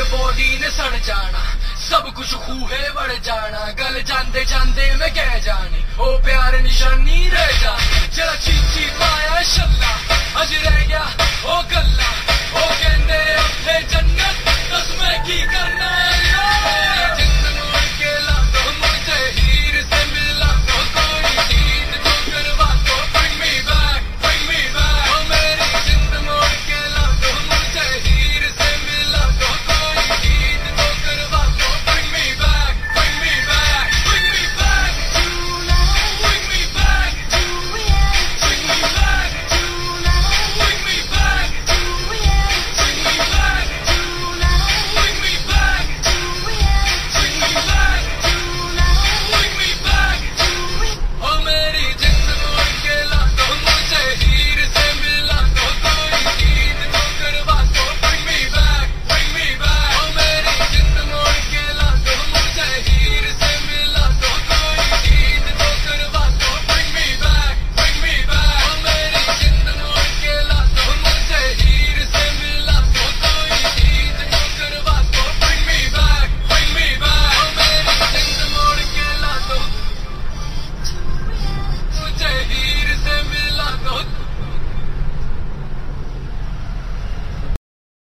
Body ने सड़ जाना, सब कुछ खूहे बढ़ जाना, गल जांदे जांदे मैं कह जानी ओ प्यार निशानी रह जानी। जरा चीची पाया शल्ला अज रह गया ओ गल्ला, ओ कहंदे